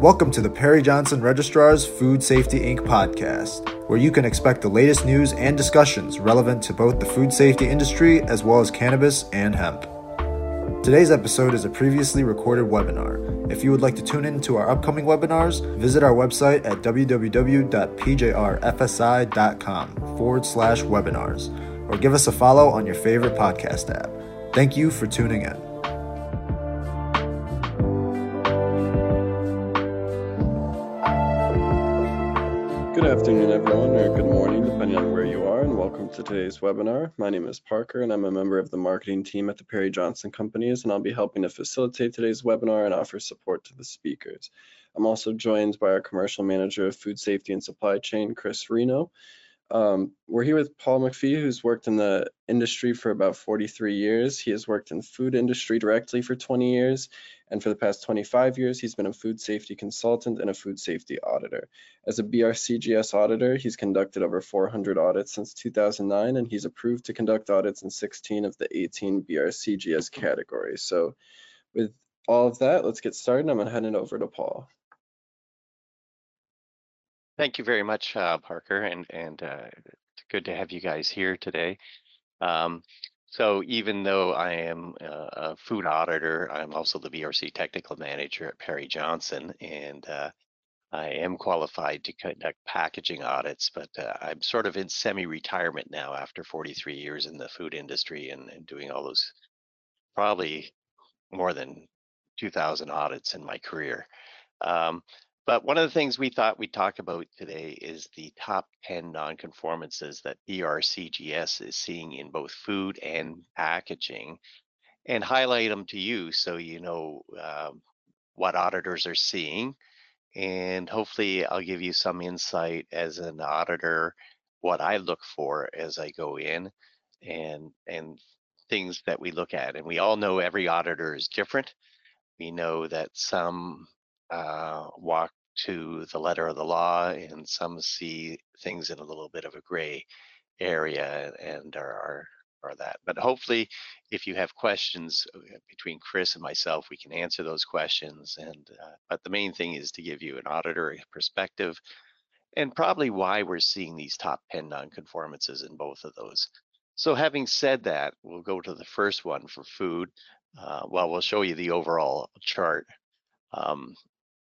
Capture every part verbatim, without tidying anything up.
Welcome to the Perry Johnson Registrar's Food Safety Incorporated podcast, where you can expect the latest news and discussions relevant to both the food safety industry as well as cannabis and hemp. Today's episode is a previously recorded webinar. If you would like to tune in to our upcoming webinars, visit our website at www.pjrfsi.com forward slash webinars, or give us a follow on your favorite podcast app. Thank you for tuning in. Good afternoon, everyone, or good morning, depending on where you are, and welcome to today's webinar. My name is Parker, and I'm a member of the marketing team at the Perry Johnson Companies, and I'll be helping to facilitate today's webinar and offer support to the speakers. I'm also joined by our commercial manager of food safety and supply chain, Chris Reno. Um, we're here with Paul McPhee, who's worked in the industry for about forty-three years. He has worked in the food industry directly for twenty years, and for the past twenty-five years, he's been a food safety consultant and a food safety auditor. As a B R C G S auditor, he's conducted over four hundred audits since two thousand nine, and he's approved to conduct audits in sixteen of the eighteen B R C G S categories. So with all of that, let's get started. I'm going to hand it over to Paul. Thank you very much, uh, Parker, and and uh, it's good to have you guys here today. Um, so even though I am a, a food auditor, I'm also the B R C technical manager at Perry Johnson, and uh, I am qualified to conduct packaging audits, but uh, I'm sort of in semi-retirement now after forty-three years in the food industry and, and doing all those, probably more than two thousand audits in my career. Um, But one of the things we thought we'd talk about today is the top ten nonconformances that B R C G S is seeing in both food and packaging, and highlight them to you so you know um, what auditors are seeing. And hopefully I'll give you some insight as an auditor, what I look for as I go in, and, and things that we look at. And we all know every auditor is different. We know that some uh, walk to the letter of the law, and some see things in a little bit of a gray area and are, are, are that. But hopefully, if you have questions between Chris and myself, we can answer those questions. And uh, but the main thing is to give you an auditor perspective and probably why we're seeing these top ten nonconformances in both of those. So having said that, we'll go to the first one for food. Uh, well, we'll show you the overall chart. Um,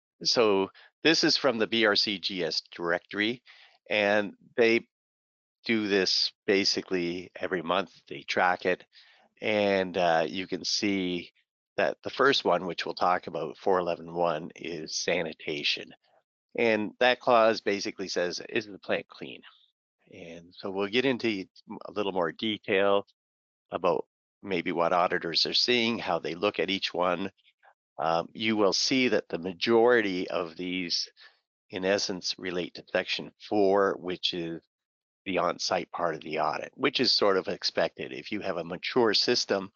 so this is from the B R C G S directory, and they do this basically every month. They track it, and uh, you can see that the first one, which we'll talk about, four eleven one, is sanitation. And that clause basically says, is the plant clean? And so we'll get into a little more detail about maybe what auditors are seeing, how they look at each one. Um, you will see that the majority of these, in essence, relate to section four, which is the on-site part of the audit, which is sort of expected. If you have a mature system,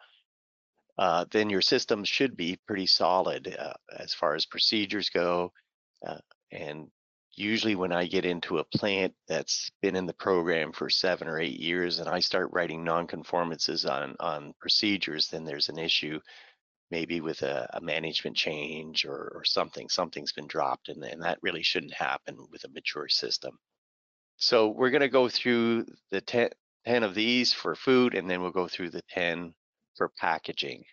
uh, then your system should be pretty solid uh, as far as procedures go. Uh, and usually when I get into a plant that's been in the program for seven or eight years and I start writing nonconformances on, on procedures, then there's an issue maybe with a, a management change or, or something, something's been dropped, and, and that really shouldn't happen with a mature system. So we're gonna go through the ten, ten of these for food, and then we'll go through the ten for packaging.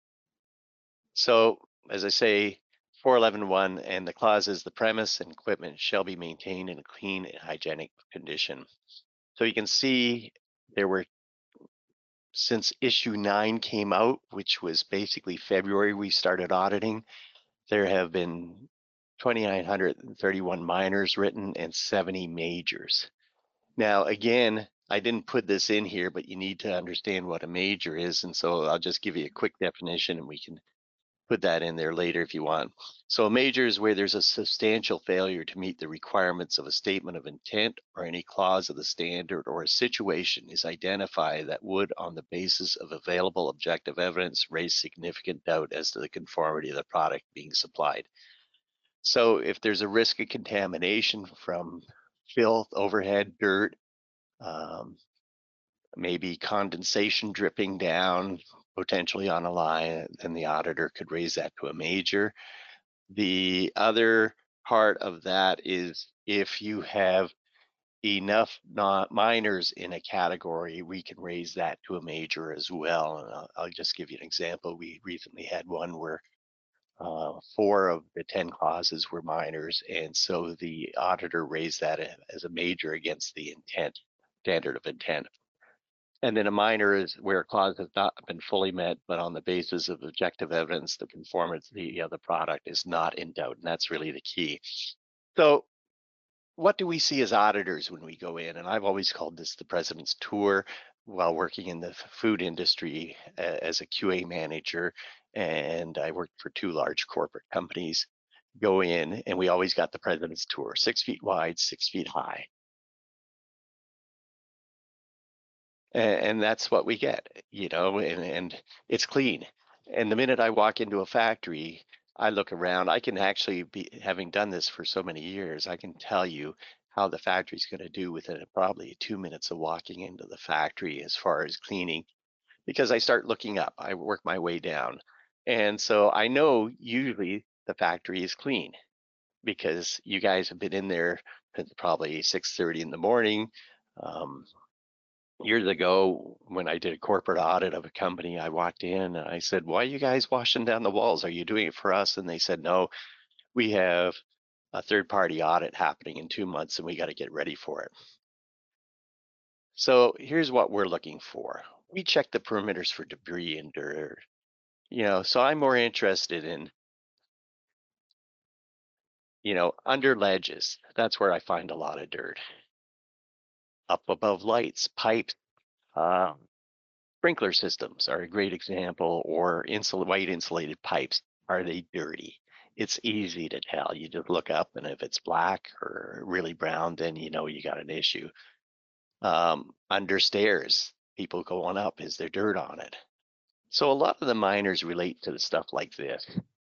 So as I say, four eleven one, and the clause is the premise and equipment shall be maintained in a clean and hygienic condition. So you can see there were, since issue nine came out, which was basically February, we started auditing, there have been two thousand nine hundred thirty-one minors written and seventy majors. Now, again, I didn't put this in here, but you need to understand what a major is. And so I'll just give you a quick definition and we can put that in there later if you want. So a major is where there's a substantial failure to meet the requirements of a statement of intent or any clause of the standard, or a situation is identified that would, on the basis of available objective evidence, raise significant doubt as to the conformity of the product being supplied. So if there's a risk of contamination from filth, overhead, dirt, um, maybe condensation dripping down, potentially on a line, then the auditor could raise that to a major. The other part of that is if you have enough not minors in a category, we can raise that to a major as well. And I'll, I'll just give you an example. We recently had one where uh, four of the ten clauses were minors, and so the auditor raised that as a major against the intent, standard of intent. And then a minor is where a clause has not been fully met, but on the basis of objective evidence, the conformity of the product is not in doubt, and that's really the key. So what do we see as auditors when we go in? And I've always called this the president's tour while working in the food industry as a Q A manager. And I worked for two large corporate companies. Go in and we always got the president's tour, six feet wide, six feet high. And that's what we get, you know, and, and it's clean. And the minute I walk into a factory, I look around, I can actually be, having done this for so many years, I can tell you how the factory's going to do within probably two minutes of walking into the factory as far as cleaning, because I start looking up, I work my way down. And so I know usually the factory is clean because you guys have been in there since probably six thirty in the morning. Um, Years ago, when I did a corporate audit of a company, I walked in and I said, "Why are you guys washing down the walls? Are you doing it for us?" And they said, "No, we have a third-party audit happening in two months and we got to get ready for it." So here's what we're looking for. We check the perimeters for debris and dirt. You know, so I'm more interested in, you know, under ledges. That's where I find a lot of dirt. Up above lights, pipes, um, sprinkler systems are a great example, or insul white insulated pipes. Are they dirty? It's easy to tell. You just look up, and if it's black or really brown, then you know you got an issue. Um, under stairs, people going up, is there dirt on it? So a lot of the minors relate to the stuff like this.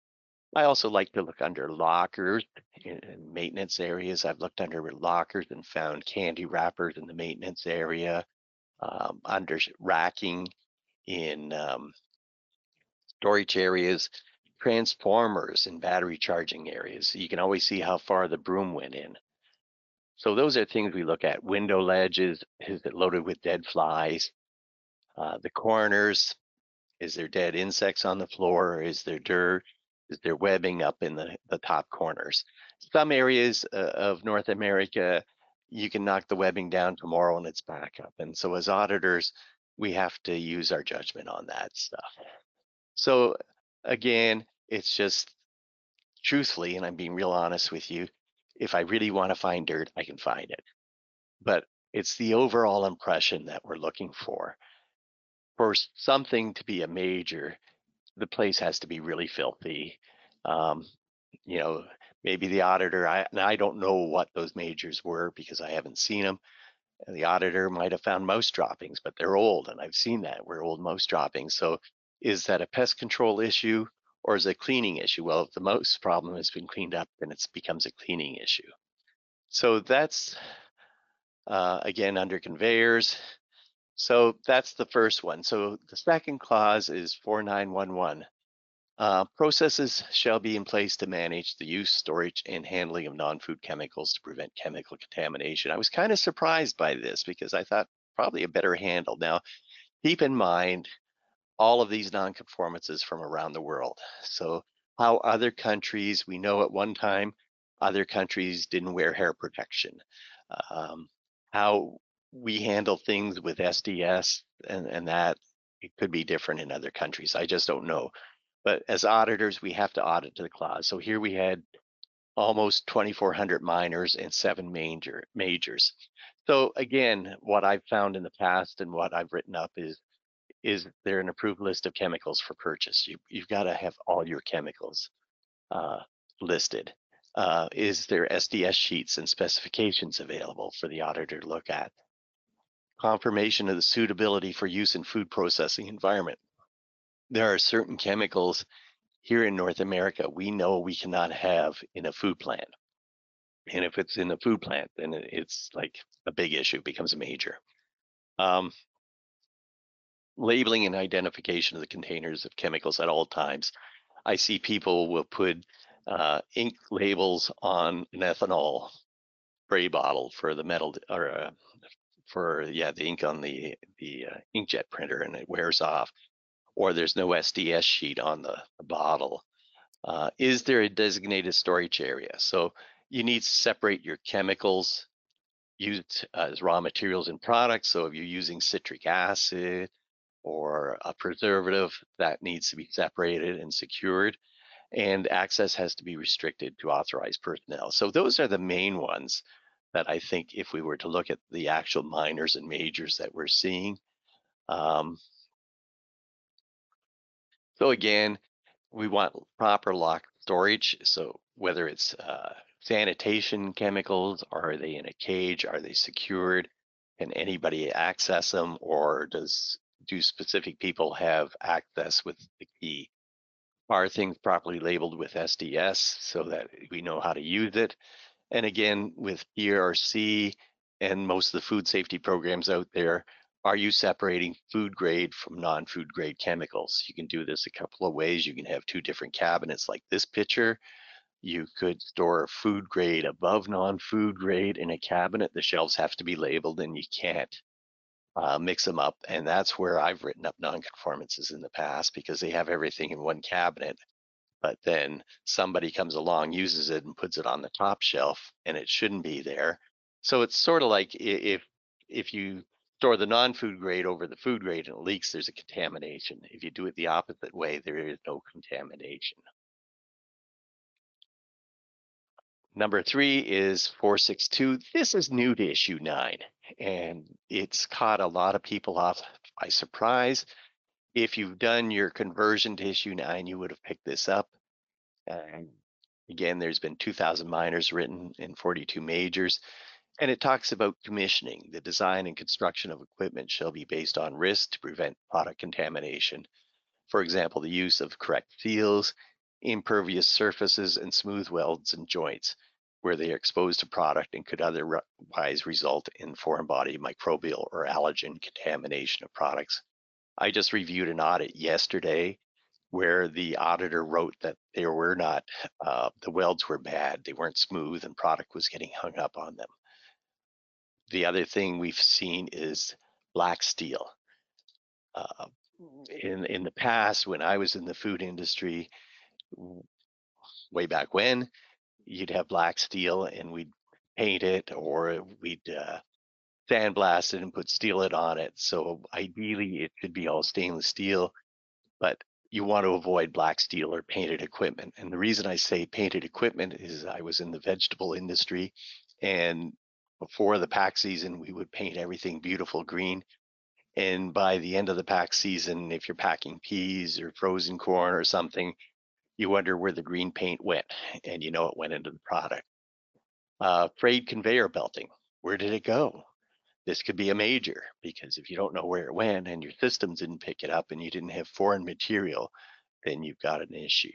I also like to look under lockers in, in maintenance areas. I've looked under lockers and found candy wrappers in the maintenance area, um, under racking in um, storage areas, transformers in battery charging areas. You can always see how far the broom went in. So those are things we look at. Window ledges, is it loaded with dead flies? Uh, the corners, is there dead insects on the floor? Or is there dirt? Is there webbing up in the, the top corners? Some areas uh, of North America, you can knock the webbing down tomorrow and it's back up. And so as auditors, we have to use our judgment on that stuff. So again, it's just truthfully, and I'm being real honest with you, if I really want to find dirt, I can find it. But it's the overall impression that we're looking for. For something to be a major, the place has to be really filthy. Um, you know, maybe the auditor, I, and I don't know what those majors were because I haven't seen them. And the auditor might have found mouse droppings, but they're old, and I've seen that. We're old mouse droppings. So is that a pest control issue or is it a cleaning issue? Well, if the mouse problem has been cleaned up, then it becomes a cleaning issue. So that's, uh, again, under conveyors. So that's the first one. So the second clause is four nine one one. Uh, processes shall be in place to manage the use, storage, and handling of non-food chemicals to prevent chemical contamination. I was kind of surprised by this because I thought probably a better handle. Now, keep in mind all of these non-conformances from around the world. So how other countries, we know at one time, other countries didn't wear hair protection. Um, how we handle things with S D S and, and that, it could be different in other countries. I just don't know. But as auditors, we have to audit to the clause. So here we had almost twenty-four hundred minors and seven major majors. So again, what I've found in the past and what I've written up is, is there an approved list of chemicals for purchase? You, you've got to have all your chemicals uh, listed. Uh, is there S D S sheets and specifications available for the auditor to look at? Confirmation of the suitability for use in food processing environment. There are certain chemicals here in North America we know we cannot have in a food plant. And if it's in a food plant, then it's like a big issue, becomes a major. Um, labeling and identification of the containers of chemicals at all times. I see people will put uh, ink labels on an ethanol spray bottle for the metal or uh, for yeah the ink on the the uh, inkjet printer, and it wears off, or there's no S D S sheet on the, the bottle. Uh, is there a designated storage area? So you need to separate your chemicals used as raw materials in products. So if you're using citric acid or a preservative, that needs to be separated and secured, and access has to be restricted to authorized personnel. So those are the main ones that I think if we were to look at the actual minors and majors that we're seeing. Um, so again, we want proper lock storage. So whether it's uh, sanitation chemicals, are they in a cage? Are they secured? Can anybody access them, or does do specific people have access with the key? Are things properly labeled with S D S so that we know how to use it? And again, with P R C and most of the food safety programs out there, are you separating food grade from non-food grade chemicals? You can do this a couple of ways. You can have two different cabinets like this picture. You could store food grade above non-food grade in a cabinet. The shelves have to be labeled and you can't uh, mix them up. And that's where I've written up non-conformances in the past, because they have everything in one cabinet, but then somebody comes along, uses it, and puts it on the top shelf, and it shouldn't be there. So it's sort of like if if you store the non-food grade over the food grade and it leaks, there's a contamination. If you do it the opposite way, there is no contamination. Number three is four six two. This is new to issue nine, and it's caught a lot of people off by surprise. If you've done your conversion to issue nine, you would have picked this up. And again, there's been two thousand minors written in forty-two majors, and it talks about commissioning. The design and construction of equipment shall be based on risk to prevent product contamination. For example, the use of correct seals, impervious surfaces, and smooth welds and joints where they are exposed to product and could otherwise result in foreign body microbial or allergen contamination of products. I just reviewed an audit yesterday where the auditor wrote that they were not, uh, the welds were bad, they weren't smooth, and product was getting hung up on them. The other thing we've seen is black steel. Uh, in, in the past, when I was in the food industry, way back when, you'd have black steel and we'd paint it, or we'd uh, sandblast it and put Steel-It on it. So ideally, it should be all stainless steel, but you want to avoid black steel or painted equipment. And the reason I say painted equipment is I was in the vegetable industry, and before the pack season, we would paint everything beautiful green. And by the end of the pack season, if you're packing peas or frozen corn or something, you wonder where the green paint went, and you know it went into the product. Uh, frayed conveyor belting, where did it go? This could be a major, because if you don't know where it went and your systems didn't pick it up and you didn't have foreign material, then you've got an issue.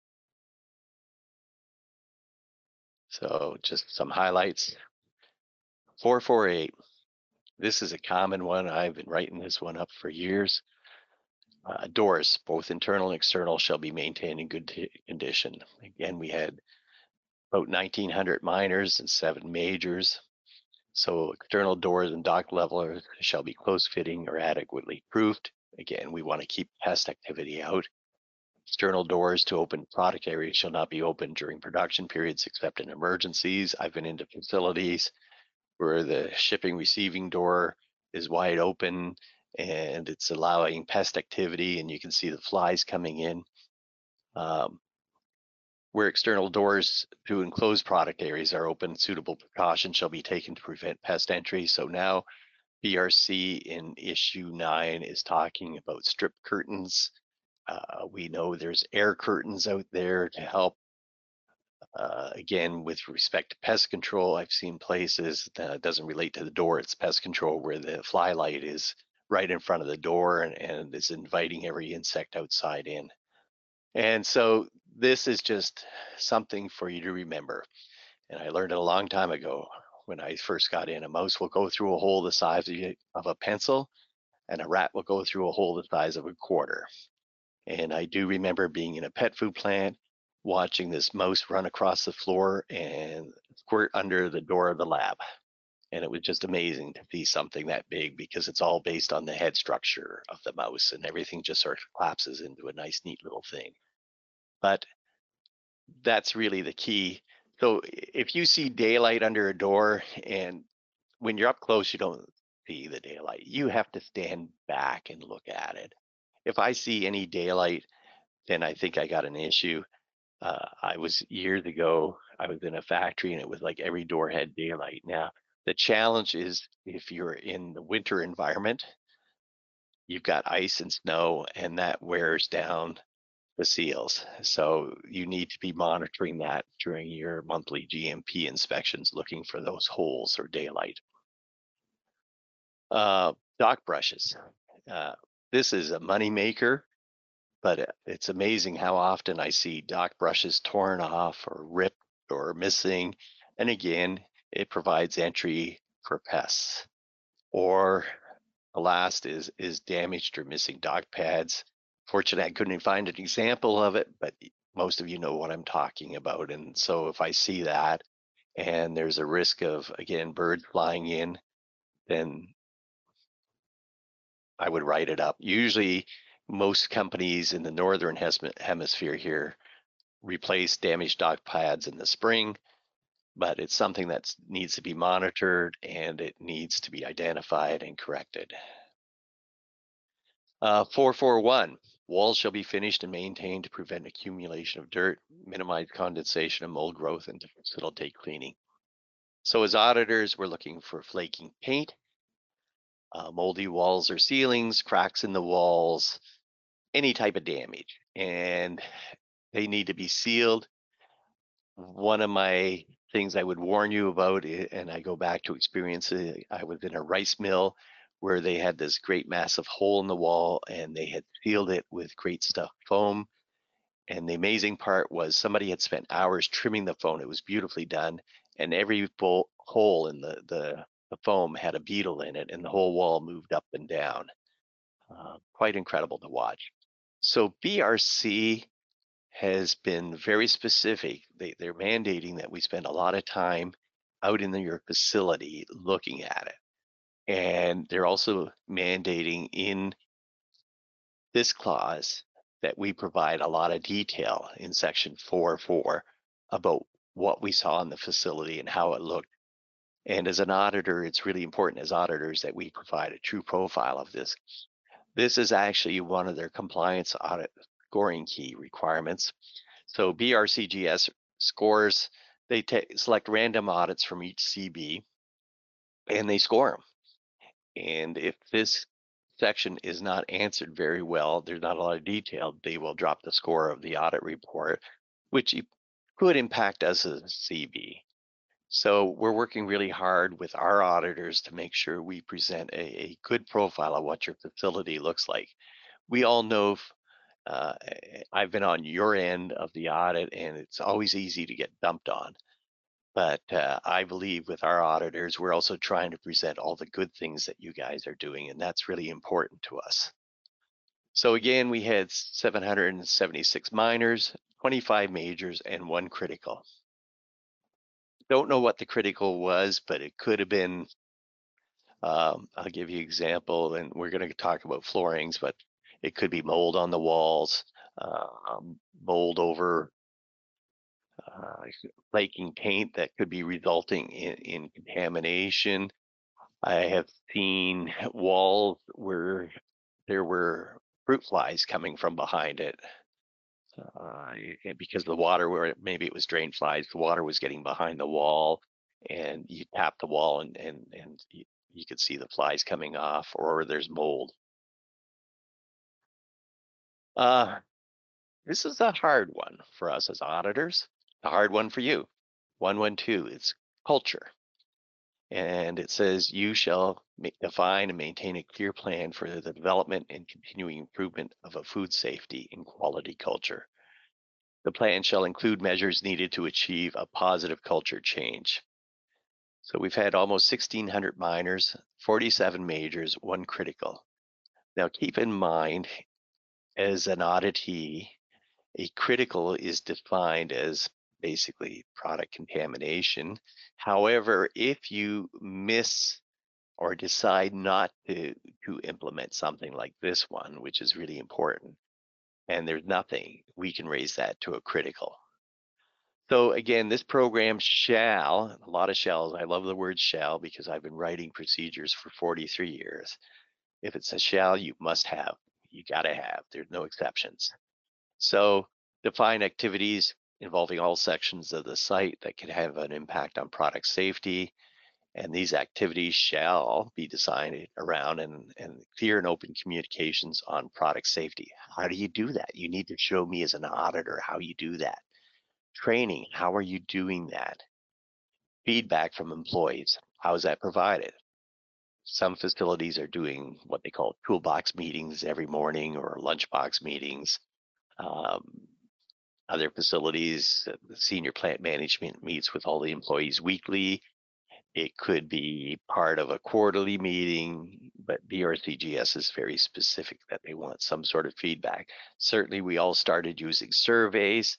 So just some highlights. four four eight. This is a common one. I've been writing this one up for years. Uh, doors, both internal and external, shall be maintained in good condition. Again, we had about nineteen hundred minors and seven majors. So external doors and dock levelers shall be close fitting or adequately proofed. Again, we want to keep pest activity out. External doors to open product areas shall not be opened during production periods except in emergencies. I've been into facilities where the shipping receiving door is wide open and it's allowing pest activity, and you can see the flies coming in. Um, where external doors to enclosed product areas are open, suitable precautions shall be taken to prevent pest entry. So now B R C in issue nine is talking about strip curtains. Uh, we know there's air curtains out there to help. Uh, again, with respect to pest control, I've seen places that it doesn't relate to the door, it's pest control, where the fly light is right in front of the door and, and is inviting every insect outside in. And so this is just something for you to remember. And I learned it a long time ago when I first got in. A mouse will go through a hole the size of a pencil, and a rat will go through a hole the size of a quarter. And I do remember being in a pet food plant watching this mouse run across the floor and squirt under the door of the lab. And it was just amazing to see something that big, because it's all based on the head structure of the mouse, and everything just sort of collapses into a nice, neat little thing. But that's really the key. So if you see daylight under a door, and when you're up close, you don't see the daylight, you have to stand back and look at it. If I see any daylight, then I think I got an issue. Uh, I was years ago, I was in a factory and it was like every door had daylight. Now, the challenge is if you're in the winter environment, you've got ice and snow, and that wears down the seals. So you need to be monitoring that during your monthly G M P inspections, looking for those holes or daylight. Uh, dock brushes. Uh, this is a money maker, but it's amazing how often I see dock brushes torn off or ripped or missing. And again, it provides entry for pests. Or the last is is damaged or missing dock pads. Fortunately, I couldn't find an example of it, but most of you know what I'm talking about. And so if I see that and there's a risk of, again, birds flying in, then I would write it up. Usually most companies in the northern hemisphere here replace damaged dock pads in the spring, but it's something that needs to be monitored and it needs to be identified and corrected. Uh, four four one, walls shall be finished and maintained to prevent accumulation of dirt, minimize condensation and mold growth, and to facilitate cleaning. So as auditors, we're looking for flaking paint, uh, moldy walls or ceilings, cracks in the walls, any type of damage, and they need to be sealed. One of my things I would warn you about, and I go back to experience, I was in a rice mill where they had this great massive hole in the wall and they had sealed it with great stuff foam. And the amazing part was somebody had spent hours trimming the foam. It was beautifully done. And every hole in the, the, the foam had a beetle in it, and the whole wall moved up and down. Uh, quite incredible to watch. So B R C has been very specific. They, they're mandating that we spend a lot of time out in the, your facility looking at it. And they're also mandating in this clause that we provide a lot of detail in section four four about what we saw in the facility and how it looked. And as an auditor, it's really important as auditors that we provide a true profile of this. This is actually one of their compliance audit scoring key requirements. So B R C G S scores, they select random audits from each C B and they score them. And if this section is not answered very well, there's not a lot of detail, they will drop the score of the audit report, which could impact us as a C B. So we're working really hard with our auditors to make sure we present a, a good profile of what your facility looks like. We all know, uh, I've been on your end of the audit, and it's always easy to get dumped on. But uh, I believe with our auditors, we're also trying to present all the good things that you guys are doing, and that's really important to us. So again, we had seven hundred seventy-six minors, twenty-five majors, and one critical. Don't know what the critical was, but it could have been, um, I'll give you an example, and we're going to talk about floorings, but it could be mold on the walls, uh, mold over uh, flaking paint that could be resulting in, in contamination. I have seen walls where there were fruit flies coming from behind it. Uh, because the water, where maybe it was drain flies, the water was getting behind the wall, and you tap the wall and and and you, you could see the flies coming off, or there's mold. Uh, this is a hard one for us as auditors, a hard one for you. one one two, it's culture. And it says you shall define and maintain a clear plan for the development and continuing improvement of a food safety and quality culture. The plan shall include measures needed to achieve a positive culture change. So we've had almost sixteen hundred minors, forty-seven majors, one critical. Now keep in mind, as an auditee, A critical is defined as basically product contamination. However, if you miss or decide not to, to implement something like this one, which is really important, and there's nothing, we can raise that to a critical. So again, this program shall, a lot of shalls, I love the word shall because I've been writing procedures for forty-three years. If it's a shall, you must have, you gotta have, there's no exceptions. So define activities involving all sections of the site that could have an impact on product safety. And these activities shall be designed around and, and clear and open communications on product safety. How do you do that? You need to show me as an auditor how you do that. Training, how are you doing that? Feedback from employees, how is that provided? Some facilities are doing what they call toolbox meetings every morning or lunchbox meetings. Um, other facilities, the senior plant management meets with all the employees weekly. It could be part of a quarterly meeting, but B R C G S is very specific that they want some sort of feedback. Certainly, we all started using surveys,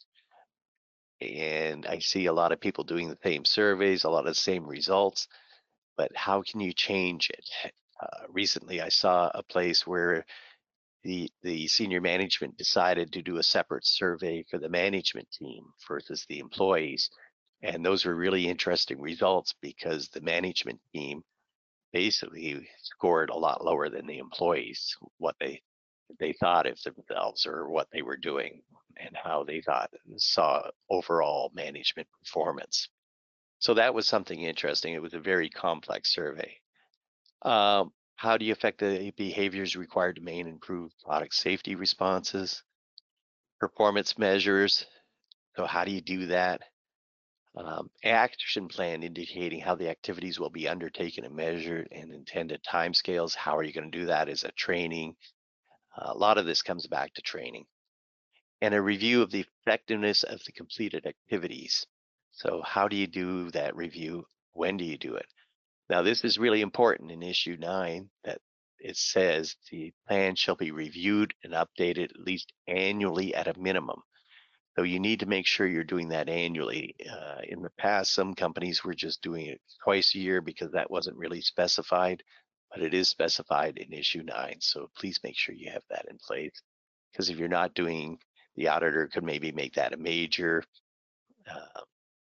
and I see a lot of people doing the same surveys, a lot of the same results, but how can you change it? Uh, recently, I saw a place where the the senior management decided to do a separate survey for the management team versus the employees. And those were really interesting results because the management team basically scored a lot lower than the employees, what they they thought of themselves or what they were doing and how they thought saw overall management performance. So that was something interesting. It was a very complex survey. Um, how do you affect the behaviors required to maintain and improve product safety responses? Performance measures. So how do you do that? Um, action plan indicating how the activities will be undertaken and measured and intended timescales. How are you going to do that? Is it training? Uh, a lot of this comes back to training. And a review of the effectiveness of the completed activities. So how do you do that review? When do you do it? Now, this is really important in issue nine that it says the plan shall be reviewed and updated at least annually at a minimum. So you need to make sure you're doing that annually. Uh, in the past, some companies were just doing it twice a year because that wasn't really specified, but it is specified in issue nine. So please make sure you have that in place. Because if you're not doing, the auditor could maybe make that a major. Uh,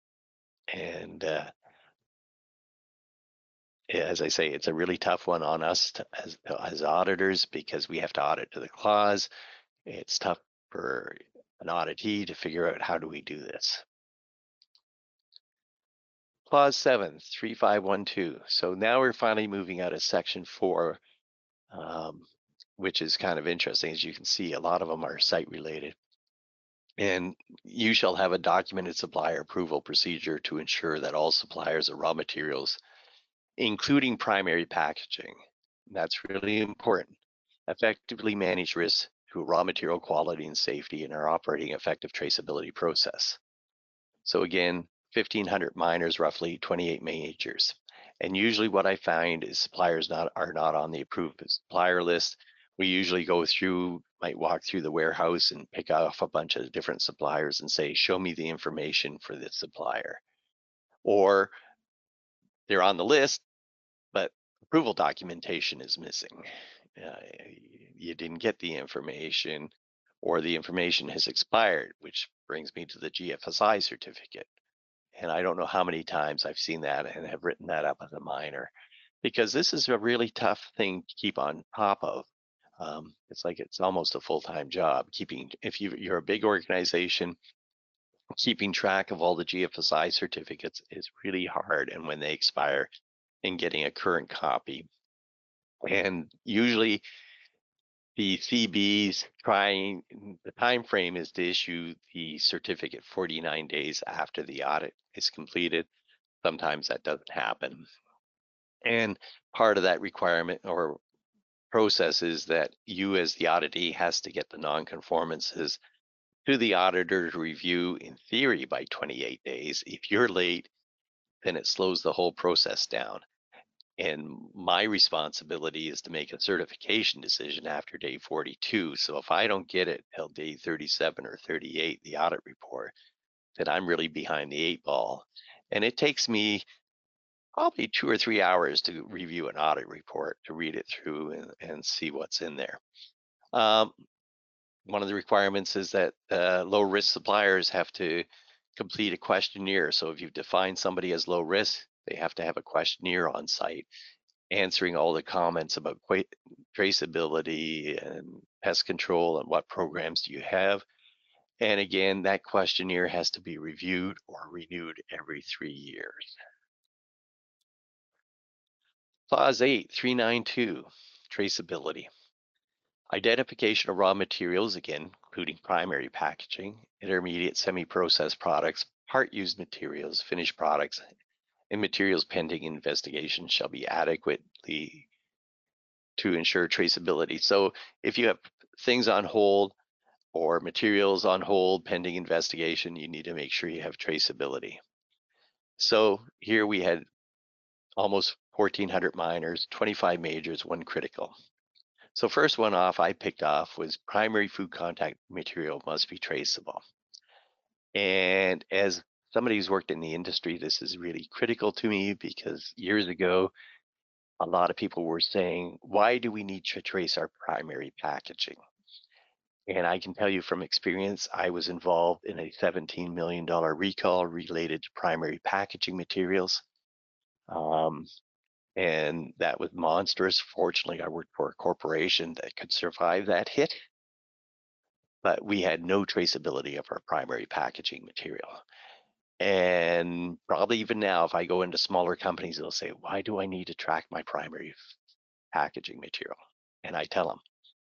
and uh, as I say, it's a really tough one on us to, as, as auditors because we have to audit to the clause. It's tough for an auditee to figure out how do we do this. Clause seven, three five one two. So now we're finally moving out of section four, um, which is kind of interesting. As you can see, a lot of them are site related. And you shall have a documented supplier approval procedure to ensure that all suppliers of raw materials, including primary packaging, that's really important, effectively manage risks to raw material quality and safety and are operating effective traceability process. So again, fifteen hundred minors, roughly twenty-eight majors. And usually what I find is suppliers not are not on the approved supplier list. We usually go through, might walk through the warehouse and pick off a bunch of different suppliers and say, show me the information for this supplier. Or they're on the list, but approval documentation is missing. Uh, you didn't get the information or the information has expired, which brings me to the G F S I certificate. And I don't know how many times I've seen that and have written that up as a minor, because this is a really tough thing to keep on top of. Um, it's like it's almost a full-time job. Keeping, if you, you're a big organization, keeping track of all the G F S I certificates is really hard, and when they expire, and getting a current copy. And usually the C Bs trying, the time frame is to issue the certificate forty-nine days after the audit is completed. Sometimes that doesn't happen. And part of that requirement or process is that you as the auditee has to get the non-conformances to the auditor to review in theory by twenty-eight days. If you're late, then it slows the whole process down. And my responsibility is to make a certification decision after day forty-two. So if I don't get it till day thirty-seven or thirty-eight, the audit report, then I'm really behind the eight ball. And it takes me probably two or three hours to review an audit report, to read it through and, and see what's in there. Um, one of the requirements is that uh, low risk suppliers have to complete a questionnaire. So if you've defined somebody as low risk, they have to have a questionnaire on site answering all the comments about traceability and pest control and what programs do you have. And again, that questionnaire has to be reviewed or renewed every three years. Clause eight, three ninety-two, traceability. Identification of raw materials, again, including primary packaging, intermediate semi-processed products, part-used materials, finished products, and materials pending investigation shall be adequately to ensure traceability. So if you have things on hold or materials on hold pending investigation, you need to make sure you have traceability. So here we had almost fourteen hundred minors, twenty-five majors, one critical. So first one off I picked off was primary food contact material must be traceable. And as somebody who's worked in the industry, this is really critical to me because years ago, a lot of people were saying, why do we need to trace our primary packaging? And I can tell you from experience, I was involved in a seventeen million dollars recall related to primary packaging materials. Um, and that was monstrous. Fortunately, I worked for a corporation that could survive that hit, but we had no traceability of our primary packaging material. And probably even now, if I go into smaller companies, they'll say, why do I need to track my primary packaging material? And I tell them.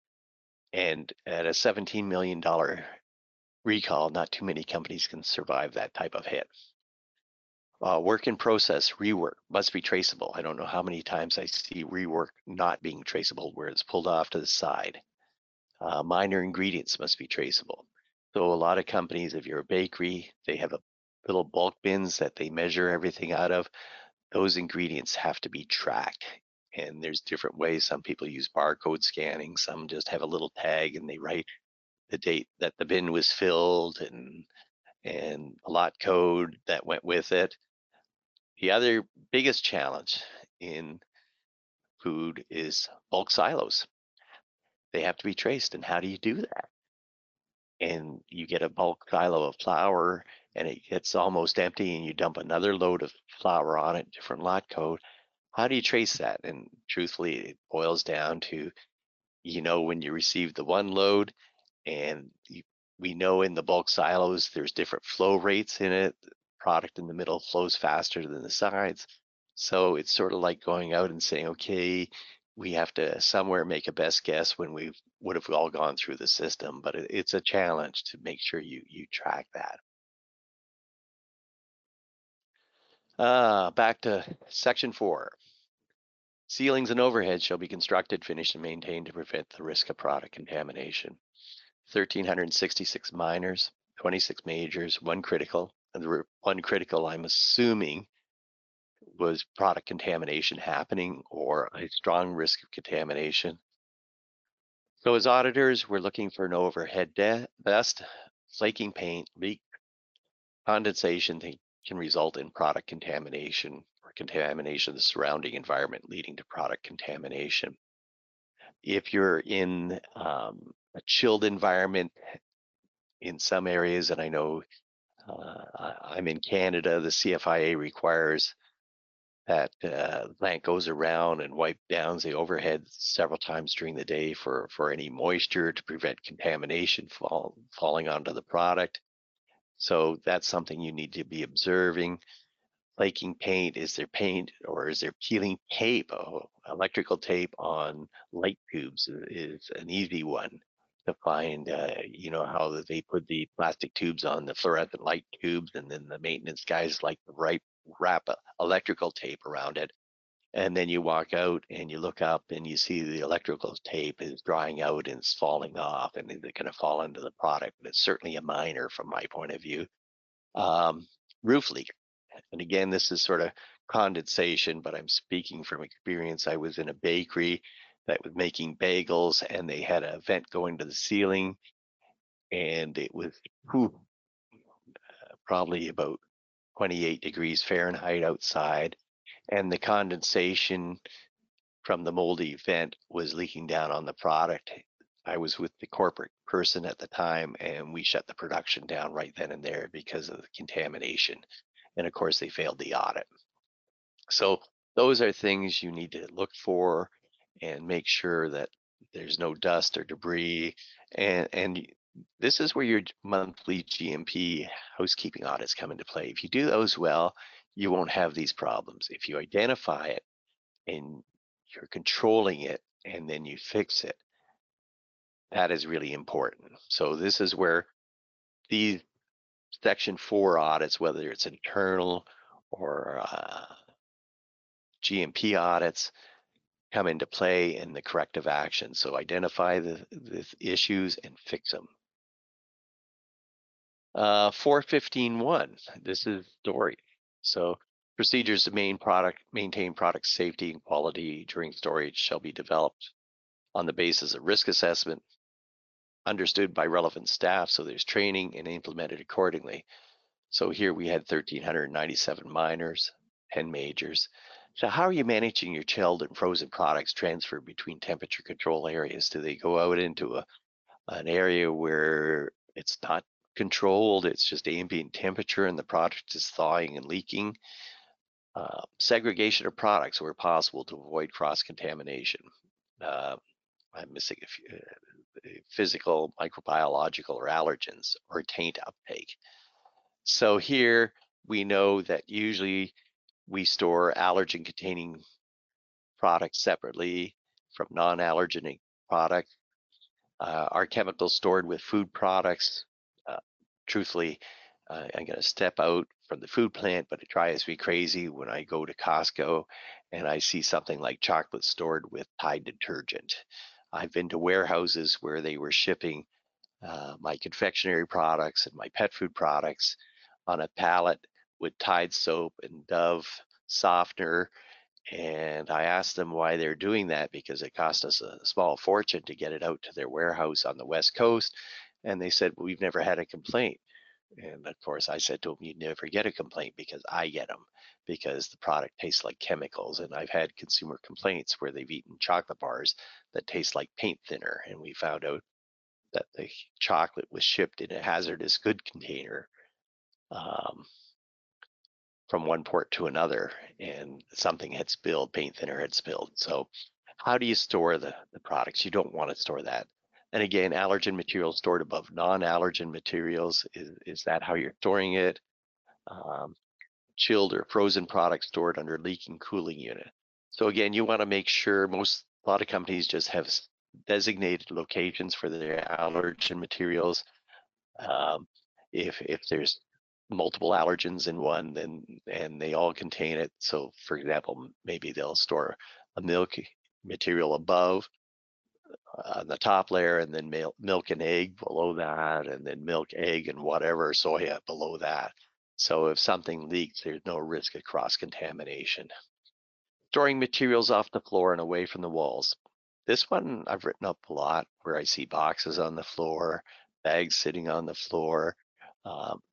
And at a seventeen million dollars recall, not too many companies can survive that type of hit. Uh, work in process, rework must be traceable. I don't know how many times I see rework not being traceable where it's pulled off to the side. Uh, minor ingredients must be traceable. So a lot of companies, if you're a bakery, they have a little bulk bins that they measure everything out of. Those ingredients have to be tracked. And there's different ways. Some people use barcode scanning. Some just have a little tag and they write the date that the bin was filled and and a lot code that went with it. The other biggest challenge in food is bulk silos. They have to be traced. And how do you do that? And you get a bulk silo of flour and it gets almost empty and you dump another load of flour on it, different lot code. How do you trace that? And truthfully, it boils down to, you know, when you receive the one load and you, we know in the bulk silos, there's different flow rates in it. The product in the middle flows faster than the sides. So it's sort of like going out and saying, okay, we have to somewhere make a best guess when we would have all gone through the system, but it, it's a challenge to make sure you, you track that. Uh, back to section four. Ceilings and overheads shall be constructed, finished, and maintained to prevent the risk of product contamination. one thousand three hundred sixty-six minors, twenty-six majors, one critical. And the one critical, I'm assuming, was product contamination happening or a strong risk of contamination. So as auditors, we're looking for an overhead vest, flaking paint, leak, condensation that can result in product contamination or contamination of the surrounding environment leading to product contamination. If you're in um, a chilled environment in some areas, and I know uh, I'm in Canada, the C F I A requires that uh, plant goes around and wipe down the overhead several times during the day for, for any moisture to prevent contamination fall, falling onto the product. So that's something you need to be observing. Flaking paint, is there paint or is there peeling tape? Oh, electrical tape on light tubes is an easy one to find. Uh, you know how they put the plastic tubes on the fluorescent light tubes, and then the maintenance guys like to wrap, wrap electrical tape around it. And then you walk out and you look up and you see the electrical tape is drying out and it's falling off and they're going to fall into the product. But it's certainly a minor from my point of view. Um, roof leak. And again, this is sort of condensation, but I'm speaking from experience. I was in a bakery that was making bagels, and they had a vent going to the ceiling, and it was whew, uh, probably about twenty-eight degrees Fahrenheit outside, and the condensation from the moldy vent was leaking down on the product. I was with the corporate person at the time, and we shut the production down right then and there because of the contamination. And of course, they failed the audit. So those are things you need to look for and make sure that there's no dust or debris. And, and this is where your monthly G M P housekeeping audits come into play. If you do those well, you won't have these problems. If you identify it and you're controlling it and then you fix it, that is really important. So this is where these section four audits, whether it's internal or uh, G M P audits, come into play in the corrective action. So identify the, the issues and fix them. Uh, four fifteen one, this is story. So procedures to main product, maintain product safety and quality during storage shall be developed on the basis of risk assessment, understood by relevant staff, so there's training, and implemented accordingly. So here we had one thousand three hundred ninety-seven minors, ten majors. So how are you managing your chilled and frozen products transferred between temperature control areas? Do they go out into a an area where it's not controlled, it's just ambient temperature and the product is thawing and leaking? Uh, segregation of products where possible to avoid cross-contamination. Uh, I'm missing a few, uh, physical, microbiological, or allergens, or taint uptake. So here we know that usually we store allergen-containing products separately from non-allergenic products. Uh, our chemicals stored with food products, uh, truthfully, uh, I'm going to step out from the food plant, but it drives me crazy when I go to Costco and I see something like chocolate stored with Tide detergent. I've been to warehouses where they were shipping uh, my confectionery products and my pet food products on a pallet with Tide soap and Dove softener. And I asked them why they're doing that, because it cost us a small fortune to get it out to their warehouse on the West Coast. And they said, well, we've never had a complaint. And of course, I said to them, you never get a complaint because I get them, because the product tastes like chemicals. And I've had consumer complaints where they've eaten chocolate bars that taste like paint thinner. And we found out that the chocolate was shipped in a hazardous good container um, from one port to another, and something had spilled, paint thinner had spilled. So how do you store the, the products? You don't want to store that. And again, allergen materials stored above non-allergen materials, is, is that how you're storing it? Um, chilled or frozen products stored under leaking cooling unit. So again, you want to make sure, most, a lot of companies just have designated locations for their allergen materials. Um, if, if there's multiple allergens in one, then and they all contain it. So for example, maybe they'll store a milk material above on uh, the top layer, and then milk, milk and egg below that, and then milk, egg, and whatever soya below that. So if something leaks, there's no risk of cross-contamination. Storing materials off the floor and away from the walls. This one I've written up a lot, where I see boxes on the floor, bags sitting on the floor. Um,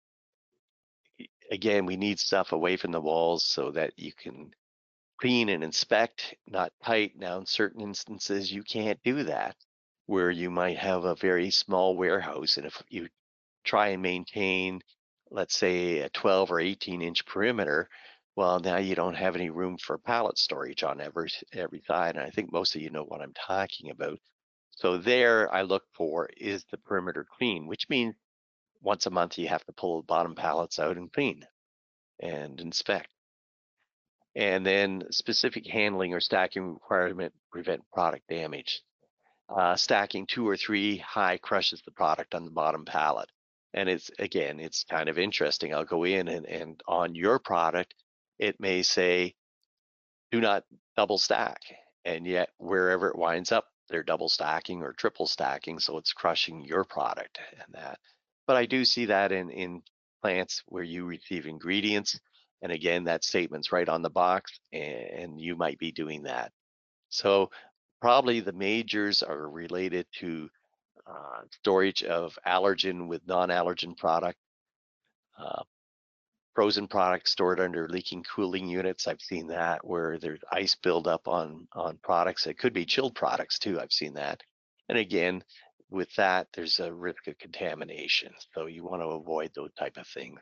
again, we need stuff away from the walls so that you can clean and inspect, not tight. Now, in certain instances, you can't do that, where you might have a very small warehouse, and if you try and maintain, let's say, a twelve or eighteen inch perimeter, well, now you don't have any room for pallet storage on every every side. And I think most of you know what I'm talking about. So there, I look for, is the perimeter clean, which means once a month you have to pull the bottom pallets out and clean and inspect. And then specific handling or stacking requirement prevent product damage. Uh, stacking two or three high crushes the product on the bottom pallet. And it's, again, it's kind of interesting. I'll go in and, and on your product, it may say, do not double stack. And yet wherever it winds up, they're double stacking or triple stacking. So it's crushing your product and that. But I do see that in, in plants where you receive ingredients And again, that statement's right on the box, and you might be doing that. So probably the majors are related to uh, storage of allergen with non-allergen product, uh, frozen products stored under leaking cooling units. I've seen that where there's ice buildup on, on products. It could be chilled products too. I've seen that. And again, with that, there's a risk of contamination. So you want to avoid those type of things.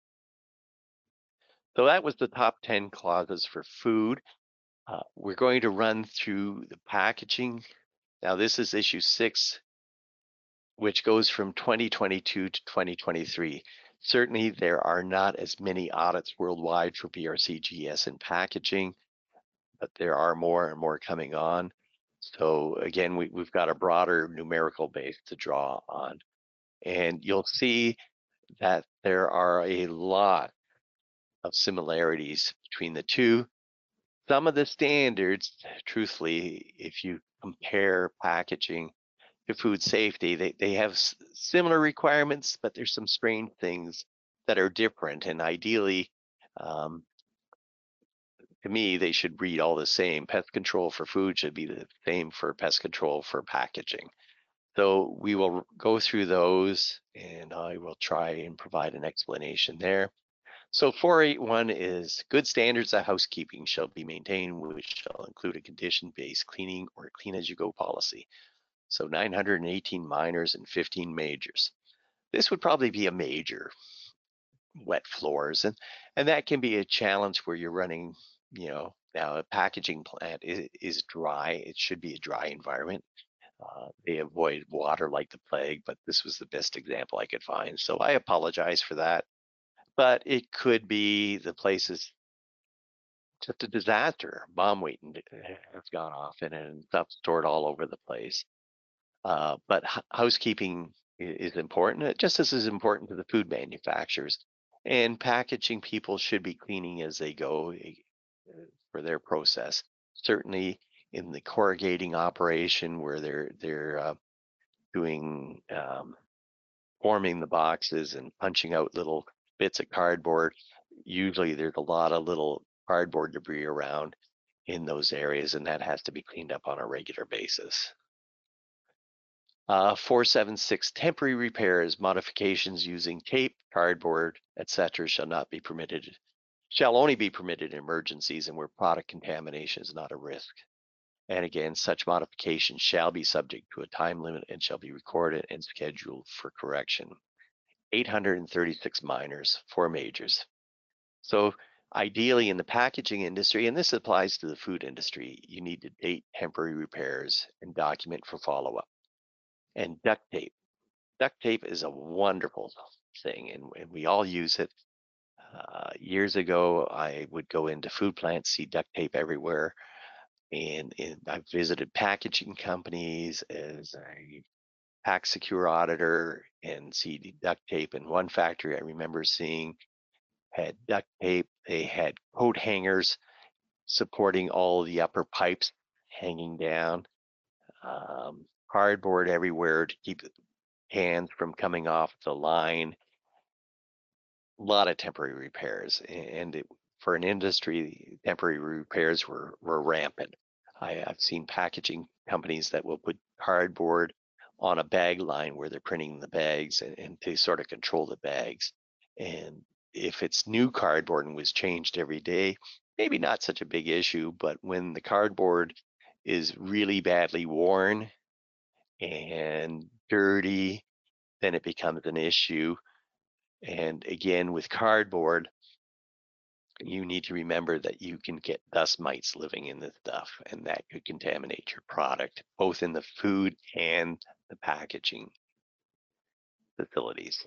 So that was the top ten clauses for food. Uh, we're going to run through the packaging. Now this is issue six, which goes from twenty twenty-two to twenty twenty-three. Certainly there are not as many audits worldwide for B R C G S in packaging, but there are more and more coming on. So again, we, we've got a broader numerical base to draw on. And you'll see that there are a lot of similarities between the two. Some of the standards, truthfully, if you compare packaging to food safety, they, they have s- similar requirements, but there's some strange things that are different. And ideally, um, to me, they should read all the same. Pest control for food should be the same for pest control for packaging. So we will go through those, and I will try and provide an explanation there. So four eighty-one is good standards of housekeeping shall be maintained, which shall include a condition-based cleaning or clean as you go policy. So nine hundred eighteen minors and fifteen majors. This would probably be a major, wet floors, and and that can be a challenge where you're running, you know, now a packaging plant is, is dry. It should be a dry environment. Uh, they avoid water like the plague, but this was the best example I could find. So I apologize for that. But it could be the places just a disaster. Bomb waiting has gone off and, and stuff stored all over the place. Uh, but h- housekeeping is important, just as is important to the food manufacturers. And packaging people should be cleaning as they go for their process. Certainly in the corrugating operation where they're they're uh, doing um, forming the boxes and punching out little bits of cardboard. Usually there's a lot of little cardboard debris around in those areas, and that has to be cleaned up on a regular basis. Uh, four seventy-six, temporary repairs, modifications using tape, cardboard, et cetera shall not be permitted, shall only be permitted in emergencies and where product contamination is not a risk. And again, such modifications shall be subject to a time limit and shall be recorded and scheduled for correction. eight hundred thirty-six minors, four majors. So ideally in the packaging industry, and this applies to the food industry, you need to date temporary repairs and document for follow-up. And duct tape. Duct tape is a wonderful thing, and, and we all use it. Uh, years ago, I would go into food plants, see duct tape everywhere. And, and I've visited packaging companies as a Pack Secure auditor and see duct tape. In one factory I remember seeing had duct tape. They had coat hangers supporting all the upper pipes hanging down, um, cardboard everywhere to keep hands from coming off the line. A lot of temporary repairs, and it, for an industry, temporary repairs were, were rampant. I, I've seen packaging companies that will put cardboard on a bag line where they're printing the bags and, and to sort of control the bags. And if it's new cardboard and was changed every day, maybe not such a big issue, but when the cardboard is really badly worn and dirty, then it becomes an issue. And again, with cardboard, you need to remember that you can get dust mites living in this stuff, and that could contaminate your product, both in the food and the packaging facilities.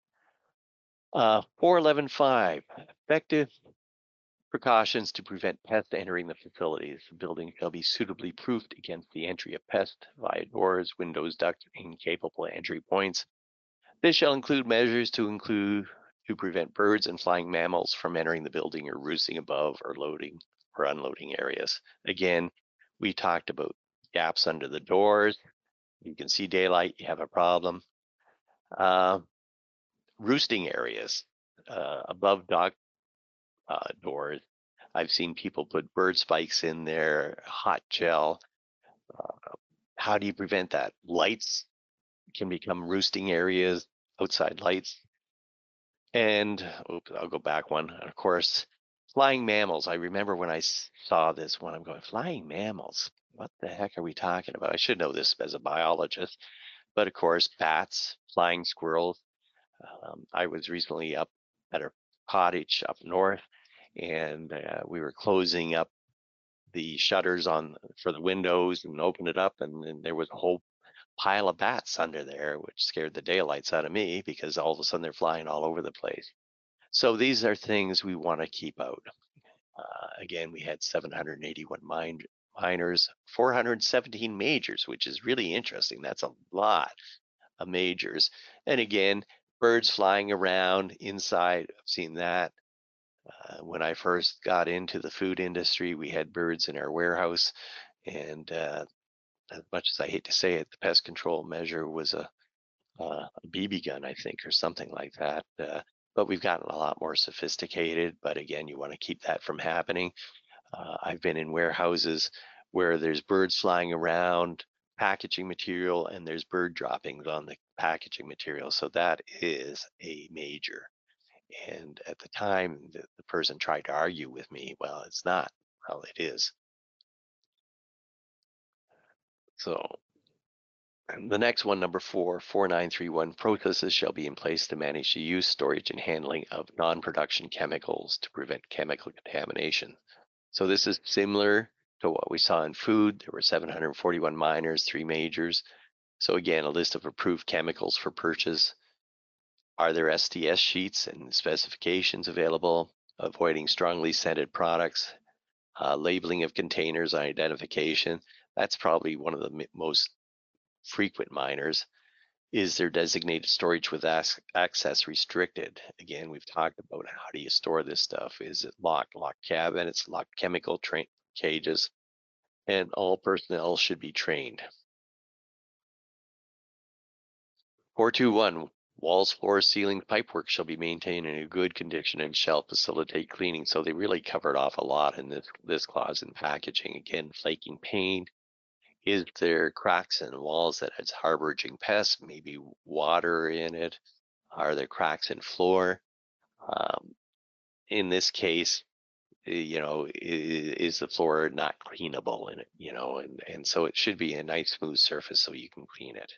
Uh, four eleven point five, effective precautions to prevent pests entering the facilities. The building shall be suitably proofed against the entry of pests via doors, windows, ducts, and capable entry points. This shall include measures to include to prevent birds and flying mammals from entering the building or roosting above or loading or unloading areas. Again, we talked about gaps under the doors. You can see daylight, you have a problem. Uh, roosting areas uh, above duct uh, doors. I've seen people put bird spikes in there, hot gel. Uh, how do you prevent that? Lights can become roosting areas, outside lights. And oops, I'll go back one. Of course, flying mammals. I remember when I saw this one, I'm going, flying mammals? What the heck are we talking about? I should know this as a biologist. But of course, bats, flying squirrels. Um, I was recently up at a cottage up north, and uh, we were closing up the shutters on for the windows and opened it up, and, and there was a whole pile of bats under there, which scared the daylights out of me because all of a sudden they're flying all over the place. So these are things we want to keep out. Uh, again, we had seven hundred eighty-one mine, minors, four hundred seventeen majors, which is really interesting. That's a lot of majors. And again, birds flying around inside. I've seen that. Uh, when I first got into the food industry, we had birds in our warehouse, and uh, as much as I hate to say it, the pest control measure was a, uh, a B B gun, I think, or something like that. Uh, but we've gotten a lot more sophisticated. But again, you want to keep that from happening. Uh, I've been in warehouses where there's birds flying around, packaging material, and there's bird droppings on the packaging material. So that is a major. And at the time, the, the person tried to argue with me, well, it's not. Well, it is. So and the next one, number four, four nine three one, processes shall be in place to manage the use, storage, and handling of non-production chemicals to prevent chemical contamination. So this is similar to what we saw in food. There were seven hundred forty-one minors, three majors. So again, a list of approved chemicals for purchase. Are there S T S sheets and specifications available? Avoiding strongly scented products, uh, labeling of containers, identification. That's probably one of the most frequent minors. Is there designated storage with access restricted? Again, we've talked about how do you store this stuff. Is it locked, locked cabinets, locked chemical cages, and all personnel should be trained. four two one, walls, floors, ceilings, pipework shall be maintained in a good condition and shall facilitate cleaning. So they really covered off a lot in this, this clause in packaging. Again, flaking paint. Is there cracks in walls that it's harboring pests, maybe water in it? Are there cracks in floor? Um, in this case, you know, is, is the floor not cleanable in it, you know, and, and so it should be a nice smooth surface so you can clean it.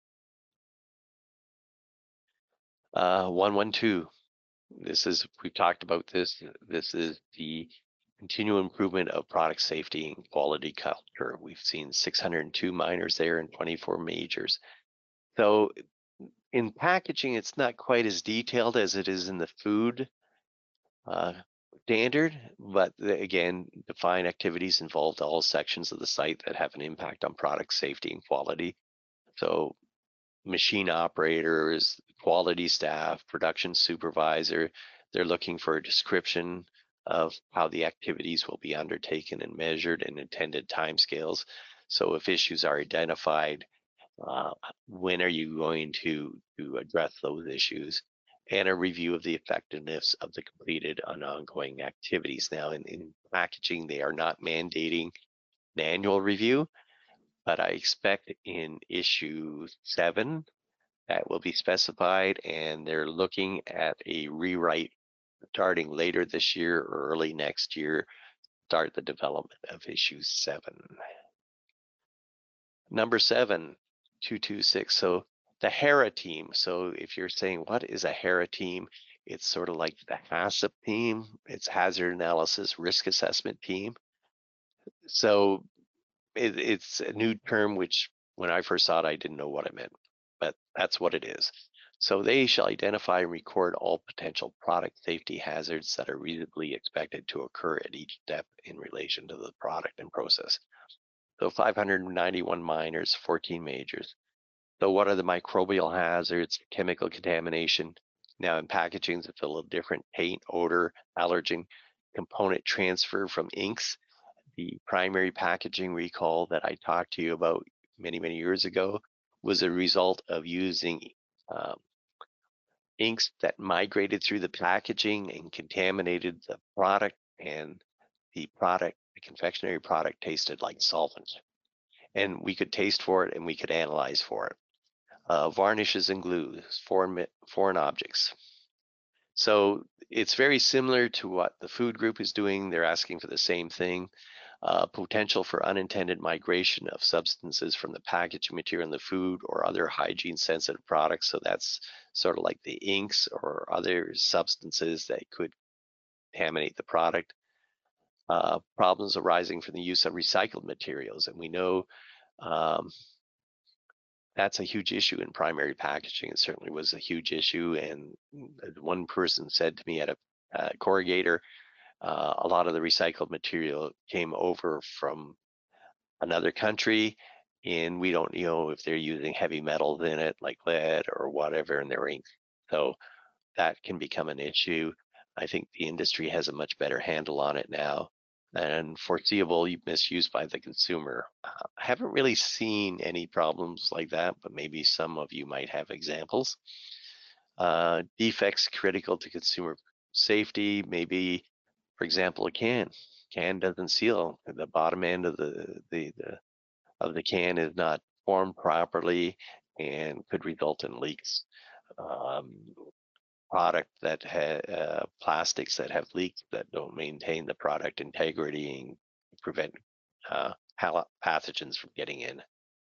Uh, one one two, this is, we've talked about this, this is the continual improvement of product safety and quality culture. We've seen six hundred two minors there and twenty-four majors. So in packaging, it's not quite as detailed as it is in the food uh, standard, but the, again, define activities involved all sections of the site that have an impact on product safety and quality. So machine operators, quality staff, production supervisor, they're looking for a description of how the activities will be undertaken and measured and intended timescales. So if issues are identified, uh, when are you going to, to address those issues? And a review of the effectiveness of the completed and ongoing activities. Now, in, in packaging, they are not mandating an annual review, but I expect in issue seven that will be specified, and they're looking at a rewrite starting later this year or early next year, start the development of issue seven. Number seven, two two six, so the HERA team. So if you're saying, what is a HERA team? It's sort of like the HACCP team. It's hazard analysis risk assessment team. So it, it's a new term, which when I first saw it, I didn't know what it meant, but that's what it is. So they shall identify and record all potential product safety hazards that are reasonably expected to occur at each step in relation to the product and process. So five hundred ninety-one minors, fourteen majors. So what are the microbial hazards, chemical contamination? Now in packaging, it's a little different: paint, odor, allergen, component transfer from inks. The primary packaging recall that I talked to you about many, many years ago was a result of using um, inks that migrated through the packaging and contaminated the product, and the product, the confectionery product, tasted like solvent. And we could taste for it and we could analyze for it. Uh, varnishes and glues, foreign, foreign objects. So it's very similar to what the food group is doing. They're asking for the same thing. Uh, potential for unintended migration of substances from the packaging material in the food or other hygiene sensitive products. So that's sort of like the inks or other substances that could contaminate the product. Uh, problems arising from the use of recycled materials. And we know um, that's a huge issue in primary packaging. It certainly was a huge issue. And one person said to me at a uh, corrugator, uh, a lot of the recycled material came over from another country, and we don't know if they're using heavy metals in it, like lead or whatever, in their ink. So that can become an issue. I think the industry has a much better handle on it now, and foreseeable misuse by the consumer. Uh, I haven't really seen any problems like that, but maybe some of you might have examples. Uh, defects critical to consumer safety, maybe, for example, a can. Can doesn't seal. The bottom end of the, the, the of the can is not formed properly and could result in leaks. Um, product that ha- uh, plastics that have leaks that don't maintain the product integrity and prevent uh, pathogens from getting in.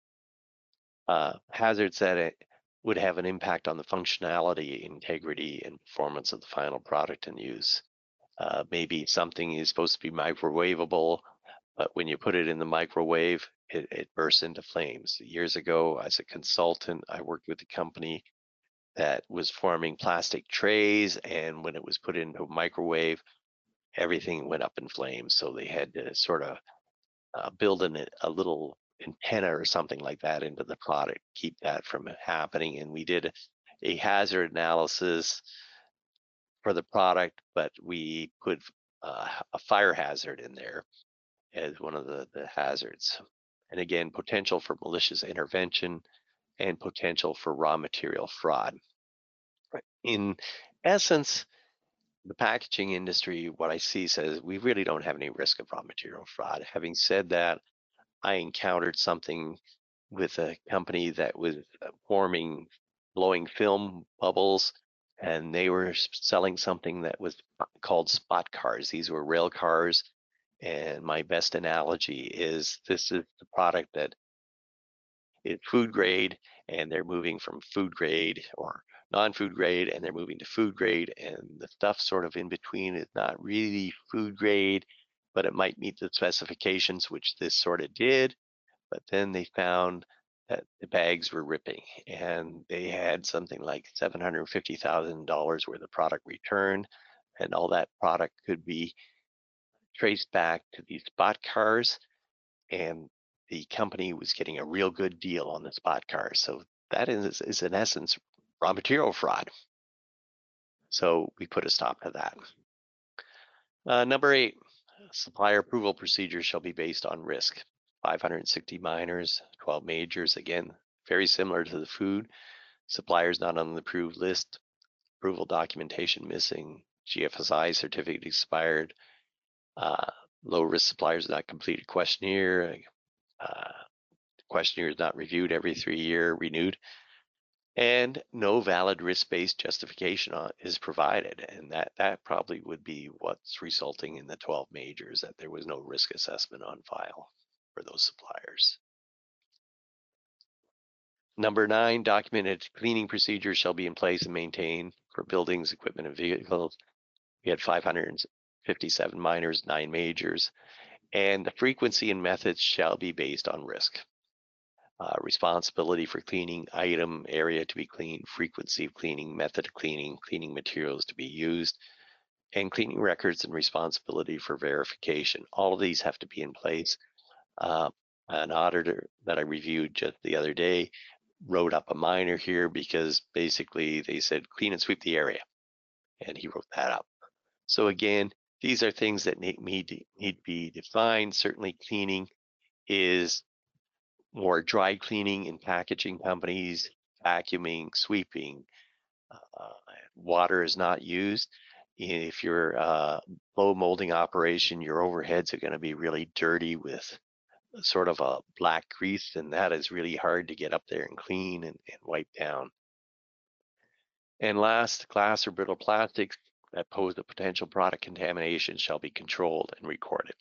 Uh, hazards that it would have an impact on the functionality, integrity, and performance of the final product in use. Uh, maybe something is supposed to be microwavable, but when you put it in the microwave, it, it bursts into flames. Years ago, as a consultant, I worked with a company that was forming plastic trays, and when it was put into a microwave, everything went up in flames. So they had to sort of uh, build in a little antenna or something like that into the product, keep that from happening. And we did a hazard analysis for the product, but we put uh, a fire hazard in there as one of the, the hazards. And again, potential for malicious intervention and potential for raw material fraud. In essence, the packaging industry, what I see says we really don't have any risk of raw material fraud. Having said that, I encountered something with a company that was forming, blowing film bubbles, and they were selling something that was called spot cars. These were rail cars, and my best analogy is this is the product that is food grade, and they're moving from food grade or non-food grade, and they're moving to food grade, and the stuff sort of in between is not really food grade, but it might meet the specifications, which this sort of did. But then they found that the bags were ripping, and they had something like seven hundred fifty thousand dollars worth of product returned, and all that product could be traced back to these spot cars, and the company was getting a real good deal on the spot cars. So that is, is in essence raw material fraud. So we put a stop to that. Uh, number eight, supplier approval procedures shall be based on risk. five hundred sixty minors, twelve majors. Again, very similar to the food. Suppliers not on the approved list, approval documentation missing, G F S I certificate expired, uh, low risk suppliers not completed questionnaire, uh, questionnaire is not reviewed every three year, renewed, and no valid risk-based justification on, is provided. And that, that probably would be what's resulting in the twelve majors, that there was no risk assessment on file for those suppliers. Number nine, documented cleaning procedures shall be in place and maintained for buildings, equipment, and vehicles. We had five hundred fifty-seven minors, nine majors, and the frequency and methods shall be based on risk. Uh, responsibility for cleaning, item, area to be cleaned, frequency of cleaning, method of cleaning, cleaning materials to be used, and cleaning records and responsibility for verification. All of these have to be in place. Uh, an auditor that I reviewed just the other day wrote up a minor here because basically they said clean and sweep the area, and he wrote that up. So again, these are things that need, need, to, need to be defined. Certainly cleaning is more dry cleaning in packaging companies, vacuuming, sweeping, uh, water is not used. If you're a blow molding operation, your overheads are going to be really dirty with sort of a black grease, and that is really hard to get up there and clean and, and wipe down. And last, glass or brittle plastics that pose a potential product contamination shall be controlled and recorded.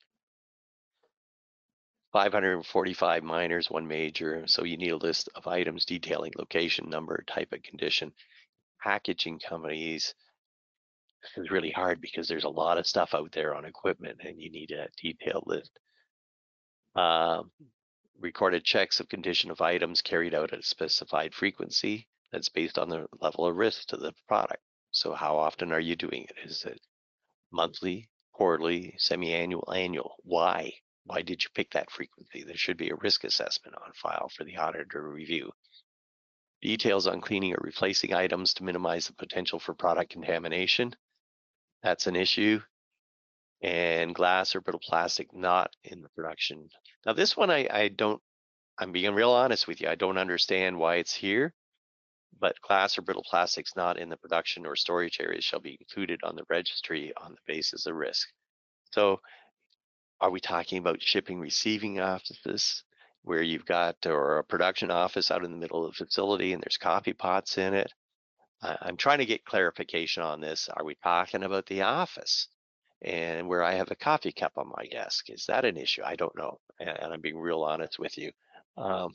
five hundred forty-five minors, one major, so you need a list of items detailing location, number, type of condition. Packaging companies, this is really hard because there's a lot of stuff out there on equipment and you need a detailed list. Uh, recorded checks of condition of items carried out at a specified frequency that's based on the level of risk to the product. So how often are you doing it? Is it monthly, quarterly, semi-annual, annual? Why? Why did you pick that frequency? There should be a risk assessment on file for the auditor to review. Details on cleaning or replacing items to minimize the potential for product contamination. That's an issue. And glass or brittle plastic not in the production. Now this one I, I don't, I'm being real honest with you, I don't understand why it's here, but glass or brittle plastics not in the production or storage areas shall be included on the registry on the basis of risk. So are we talking about shipping receiving offices where you've got, or a production office out in the middle of the facility and there's coffee pots in it? I'm trying to get clarification on this. Are we talking about the office and where I have a coffee cup on my desk? Is that an issue? I don't know. And I'm being real honest with you. Um,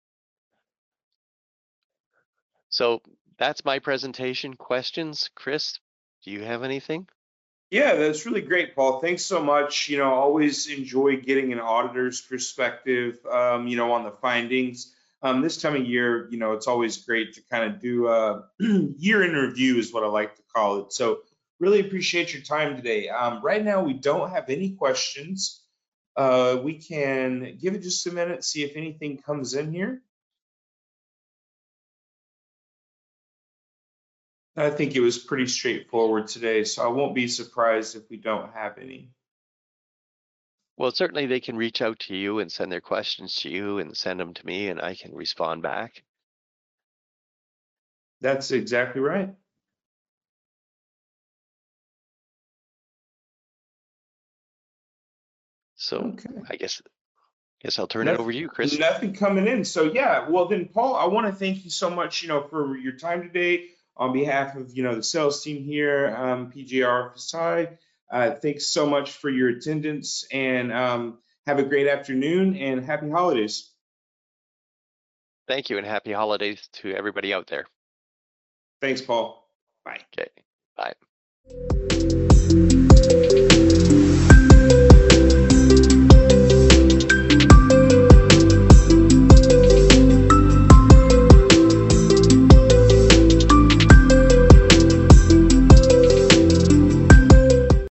so that's my presentation. Questions? Chris, do you have anything? Yeah, that's really great, Paul. Thanks so much. You know, always enjoy getting an auditor's perspective, um, you know, on the findings. Um, this time of year, you know, it's always great to kind of do a year in review is what I like to call it. So really appreciate your time today. Um, right now, we don't have any questions. Uh, we can give it just a minute, see if anything comes in here. I think it was pretty straightforward today, so I won't be surprised if we don't have any. Well, certainly they can reach out to you and send their questions to you and send them to me and I can respond back. That's exactly right. So Okay. I guess, guess I'll turn Nothing, it over to you, Chris. Nothing coming in. So yeah, well then, Paul, I want to thank you so much, you know, for your time today on behalf of, you know, the sales team here, um, P G R F S I. Uh, thanks so much for your attendance and um, have a great afternoon and happy holidays. Thank you and happy holidays to everybody out there. Thanks, Paul. Bye. Okay, bye.